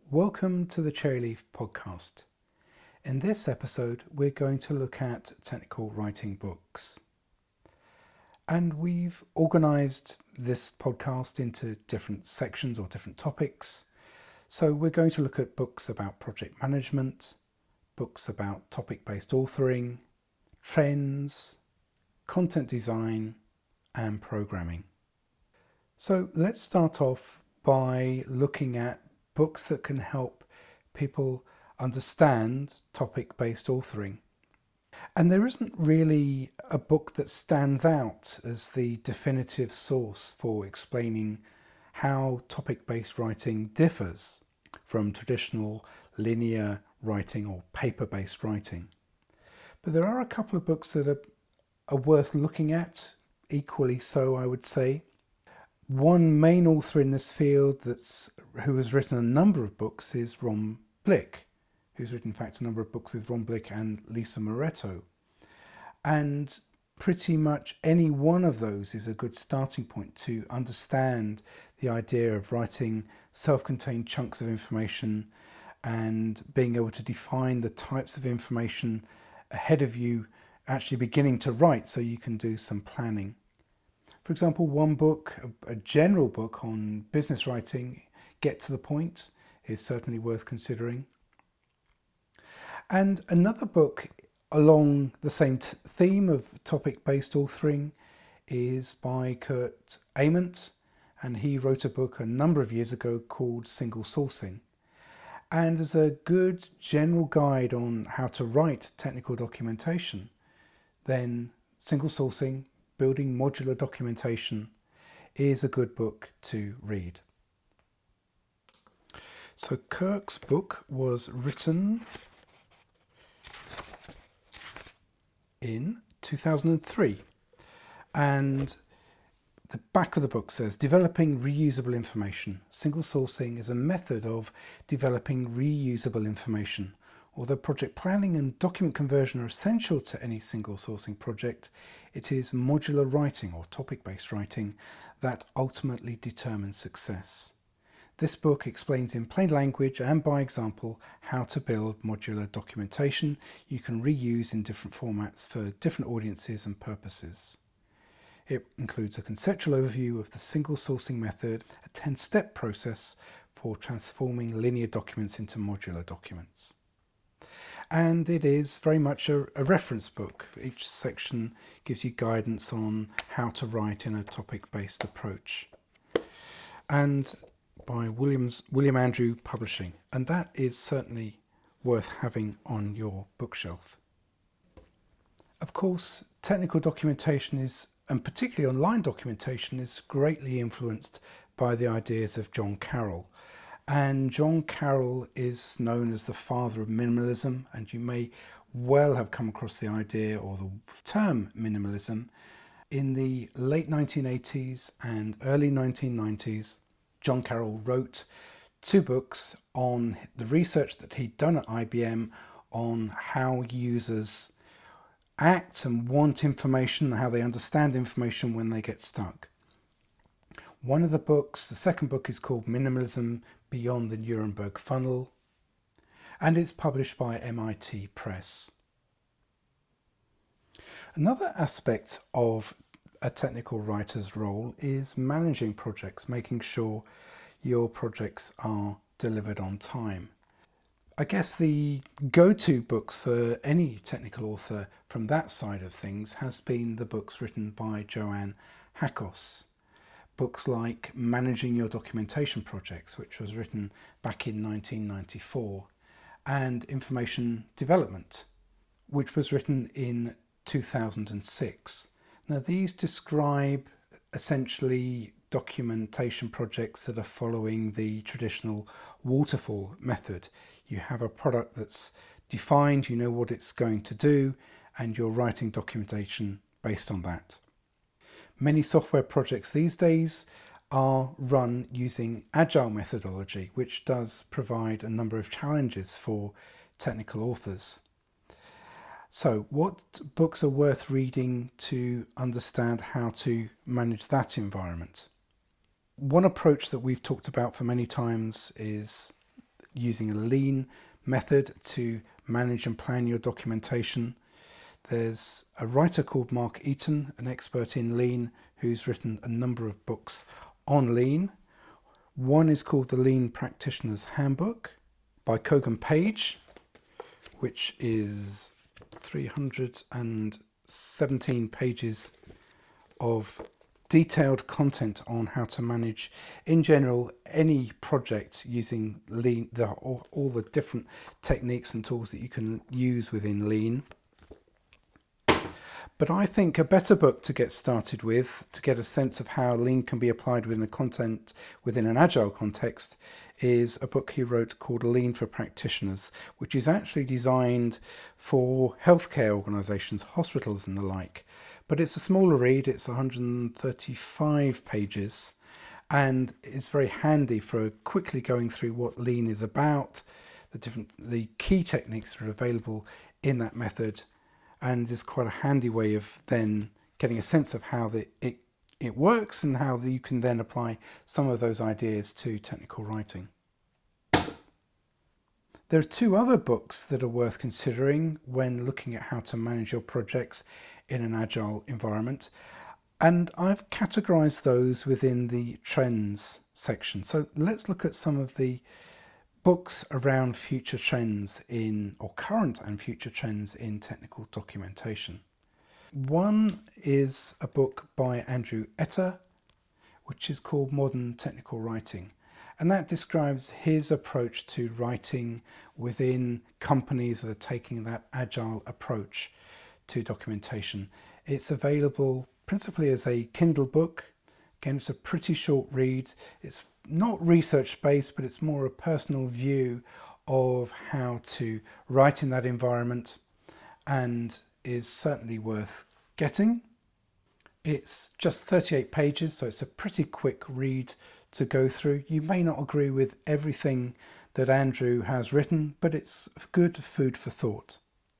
Welcome to the Cherryleaf podcast. In this episode, we're going to look at technical writing books. And we've organised this podcast into different sections or different topics. So we're going to look at books about project management, books about topic-based authoring, trends, content design, and programming. So let's start off by looking at books that can help people understand topic-based authoring. And there isn't really a book that stands out as the definitive source for explaining how topic-based writing differs from traditional linear writing or paper-based writing. But there are a couple of books that are worth looking at, equally so I would say. One main author in this field who has written a number of books is Ron Blick, who's written in fact a number of books with Ron Blick and Lisa Moretto. And pretty much any one of those is a good starting point to understand the idea of writing self-contained chunks of information and being able to define the types of information ahead of you actually beginning to write so you can do some planning. For example, one book, a general book on business writing, Get to the Point, is certainly worth considering. And another book along the same theme of topic-based authoring is by Kurt Ament, and he wrote a book a number of years ago called Single Sourcing. And as a good general guide on how to write technical documentation, then Single Sourcing, Building Modular Documentation, is a good book to read. So Kurt's book was written in 2003, and the back of the book says, developing reusable information. Single sourcing is a method of developing reusable information. Although project planning and document conversion are essential to any single sourcing project, it is modular writing or topic-based writing that ultimately determines success. This book explains in plain language and by example how to build modular documentation you can reuse in different formats for different audiences and purposes. It includes a conceptual overview of the single sourcing method, a 10-step process for transforming linear documents into modular documents. And it is very much a reference book. Each section gives you guidance on how to write in a topic-based approach. And by William Andrew Publishing. And that is certainly worth having on your bookshelf. Of course, technical documentation and particularly online documentation, is greatly influenced by the ideas of John Carroll. And John Carroll is known as the father of minimalism, and you may well have come across the idea or the term minimalism. In the late 1980s and early 1990s, John Carroll wrote two books on the research that he'd done at IBM on how users act and want information, how they understand information when they get stuck. One of the books, the second book, is called Minimalism Beyond the Nuremberg Funnel, and it's published by MIT Press. Another aspect of a technical writer's role is managing projects, making sure your projects are delivered on time. I guess the go-to books for any technical author from that side of things has been the books written by Joanne Hakos. Books like Managing Your Documentation Projects, which was written back in 1994, and Information Development, which was written in 2006. Now, these describe essentially documentation projects that are following the traditional waterfall method. You have a product that's defined, you know what it's going to do, and you're writing documentation based on that. Many software projects these days are run using agile methodology, which does provide a number of challenges for technical authors. So what books are worth reading to understand how to manage that environment? One approach that we've talked about for many times is using a lean method to manage and plan your documentation. There's a writer called Mark Eaton, an expert in lean, who's written a number of books on lean. One is called The Lean Practitioner's Handbook by Kogan Page, which is 317 pages of detailed content on how to manage, in general, any project using lean, all the different techniques and tools that you can use within lean. But I think a better book to get started with, to get a sense of how lean can be applied within the content within an agile context, is a book he wrote called Lean for Practitioners, which is actually designed for healthcare organisations, hospitals and the like. But it's a smaller read, it's 135 pages, and it's very handy for quickly going through what lean is about, the key techniques that are available in that method, and is quite a handy way of then getting a sense of how it works and how you can then apply some of those ideas to technical writing. There are two other books that are worth considering when looking at how to manage your projects in an agile environment, and I've categorized those within the trends section. So let's look at some of the books around future trends or current and future trends in technical documentation. One is a book by Andrew Etter, which is called Modern Technical Writing. And that describes his approach to writing within companies that are taking that agile approach to documentation. It's available principally as a Kindle book. Again, it's a pretty short read. It's not research based, but it's more a personal view of how to write in that environment, and is certainly worth getting. It's just 38 pages, so it's a pretty quick read to go through. You may not agree with everything that Andrew has written, but it's good food for thought.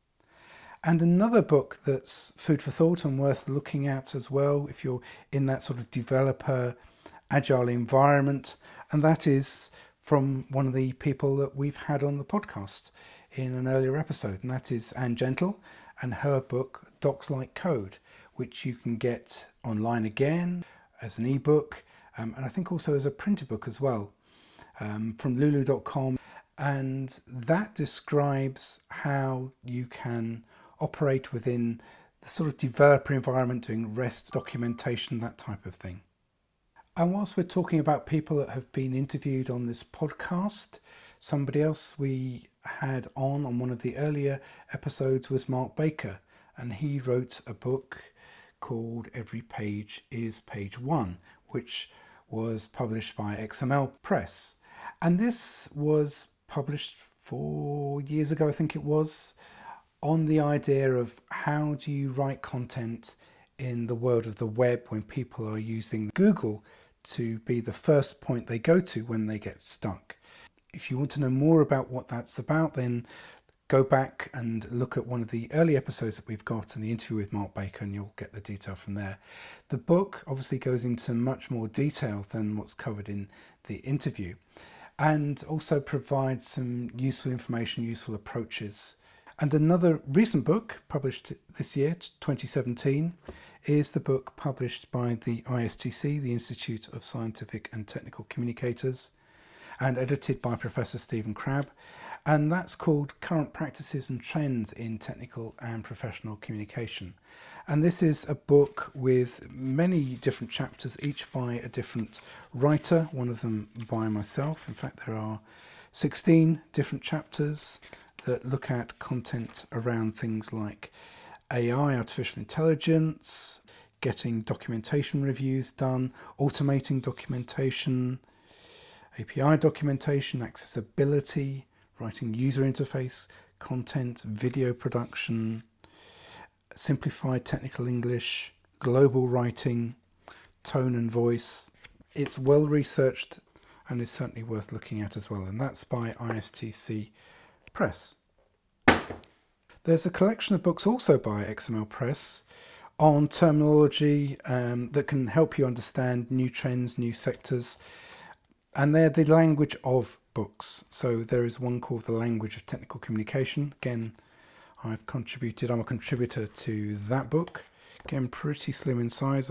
And another book that's food for thought and worth looking at as well, if you're in that sort of developer agile environment, and that is from one of the people that we've had on the podcast in an earlier episode, and that is Anne Gentle and her book Docs Like Code, which you can get online again as an ebook, and I think also as a printed book as well, from lulu.com, and that describes how you can operate within the sort of developer environment, doing REST documentation, that type of thing. And whilst we're talking about people that have been interviewed on this podcast, somebody else we had on one of the earlier episodes was Mark Baker, and he wrote a book called Every Page is Page One, which was published by XML Press. And this was published 4 years ago, I think it was, on the idea of how do you write content in the world of the web when people are using Google to be the first point they go to when they get stuck. If you want to know more about what that's about, then go back and look at one of the early episodes that we've got in the interview with Mark Baker, and you'll get the detail from there. The book obviously goes into much more detail than what's covered in the interview, and also provides some useful information, useful approaches. And another recent book published this year, 2017, is the book published by the ISTC, the Institute of Scientific and Technical Communicators, and edited by Professor Stephen Crabb. And that's called Current Practices and Trends in Technical and Professional Communication. And this is a book with many different chapters, each by a different writer, one of them by myself. In fact, there are 16 different chapters that look at content around things like AI, artificial intelligence, getting documentation reviews done, automating documentation, API documentation, accessibility, writing user interface content, video production, simplified technical English, global writing, tone and voice. It's well researched and is certainly worth looking at as well, and that's by ISTC Press. There's a collection of books also by XML Press on terminology that can help you understand new trends, new sectors, and they're the language of books. So there is one called The Language of Technical Communication. Again, I'm a contributor to that book. Again, pretty slim in size,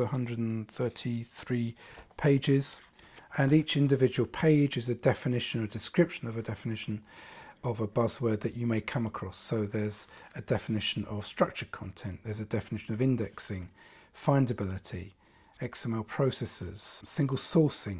133 pages. And each individual page is a definition or description of a definition of a buzzword that you may come across. So there's a definition of structured content, there's a definition of indexing, findability, XML processes, single sourcing,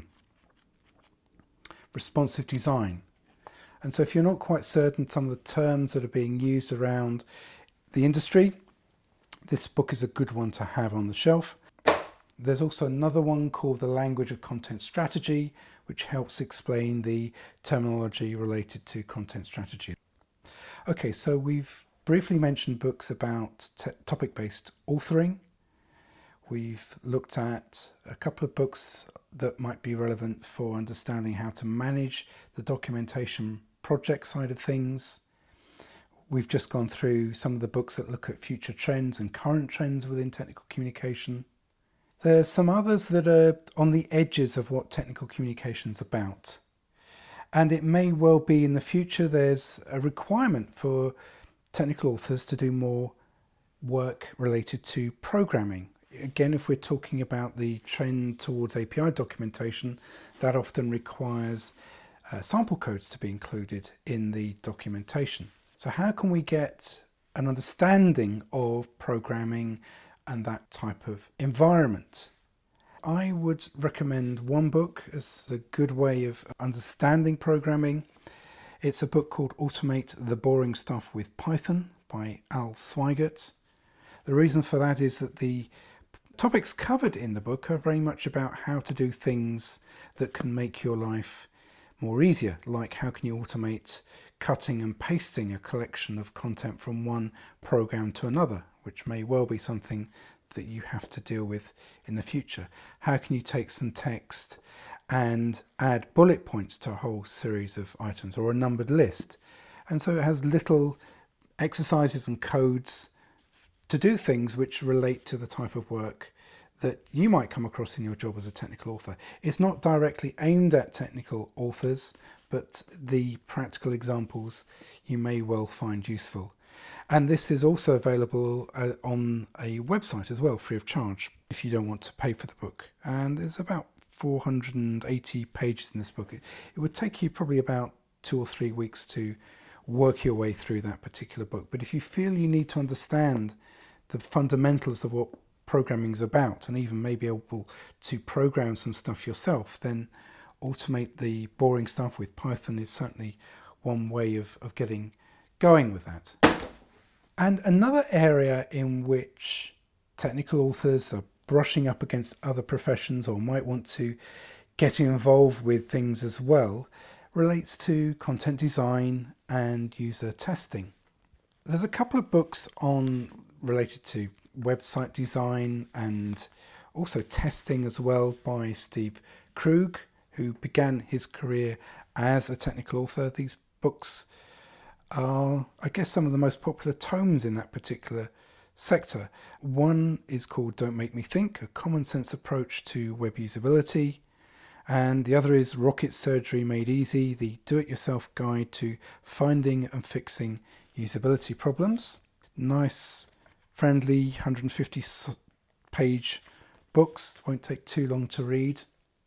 responsive design. And so if you're not quite certain some of the terms that are being used around the industry, this book is a good one to have on the shelf. There's also another one called The Language of Content Strategy, which helps explain the terminology related to content strategy. Okay, so we've briefly mentioned books about topic-based authoring. We've looked at a couple of books that might be relevant for understanding how to manage the documentation project side of things. We've just gone through some of the books that look at future trends and current trends within technical communication. There's some others that are on the edges of what technical communication is about. And it may well be in the future there's a requirement for technical authors to do more work related to programming. Again, if we're talking about the trend towards API documentation, that often requires sample codes to be included in the documentation. So how can we get an understanding of programming and that type of environment? I would recommend one book as a good way of understanding programming. It's a book called Automate the Boring Stuff with Python by Al Swigert. The reason for that is that the topics covered in the book are very much about how to do things that can make your life more easier, like how can you automate cutting and pasting a collection of content from one program to another, which may well be something that you have to deal with in the future. How can you take some text and add bullet points to a whole series of items or a numbered list? And so it has little exercises and codes to do things which relate to the type of work that you might come across in your job as a technical author. It's not directly aimed at technical authors, but the practical examples you may well find useful. And this is also available on a website as well, free of charge, if you don't want to pay for the book. And there's about 480 pages in this book. It would take you probably about 2 or 3 weeks to work your way through that particular book. But if you feel you need to understand the fundamentals of what programming is about and even maybe able to program some stuff yourself, then Automate the Boring Stuff with Python is certainly one way of getting going with that. And another area in which technical authors are brushing up against other professions or might want to get involved with things as well relates to content design and user testing. There's a couple of books related to website design and also testing as well by Steve Krug, who began his career as a technical author. These books are, I guess, some of the most popular tomes in that particular sector. One is called Don't Make Me Think, a common sense approach to web usability. And the other is Rocket Surgery Made Easy, the do-it-yourself guide to finding and fixing usability problems. Nice, friendly, 150-page books. Won't take too long to read.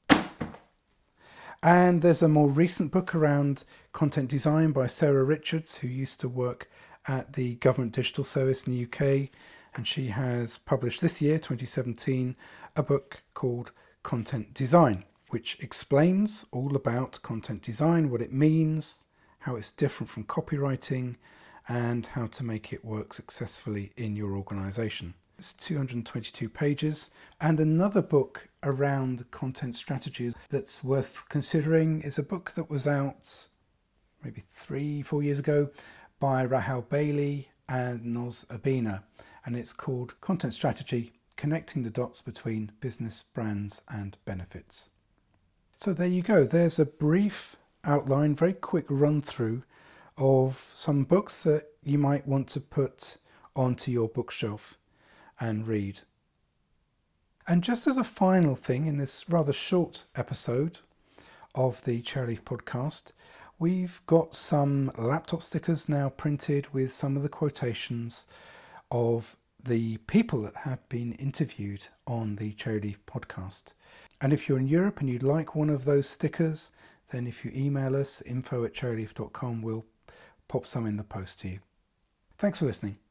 And there's a more recent book around content design by Sarah Richards, who used to work at the Government Digital Service in the UK. And she has published this year, 2017, a book called Content Design, which explains all about content design, what it means, how it's different from copywriting, and how to make it work successfully in your organization. It's 222 pages. And another book around content strategies that's worth considering is a book that was out maybe 3-4 years ago by Rahel Bailey and Noz Abina. And it's called Content Strategy, Connecting the Dots Between Business, Brands and Benefits. So there you go. There's a brief outline, very quick run through of some books that you might want to put onto your bookshelf and read. And just as a final thing in this rather short episode of the Cherryleaf podcast, We've got some laptop stickers now printed with some of the quotations of the people that have been interviewed on the Cherry Leaf podcast. And if you're in Europe and you'd like one of those stickers, then if you email us info@cherryleaf.com, we'll pop some in the post to you. Thanks for listening.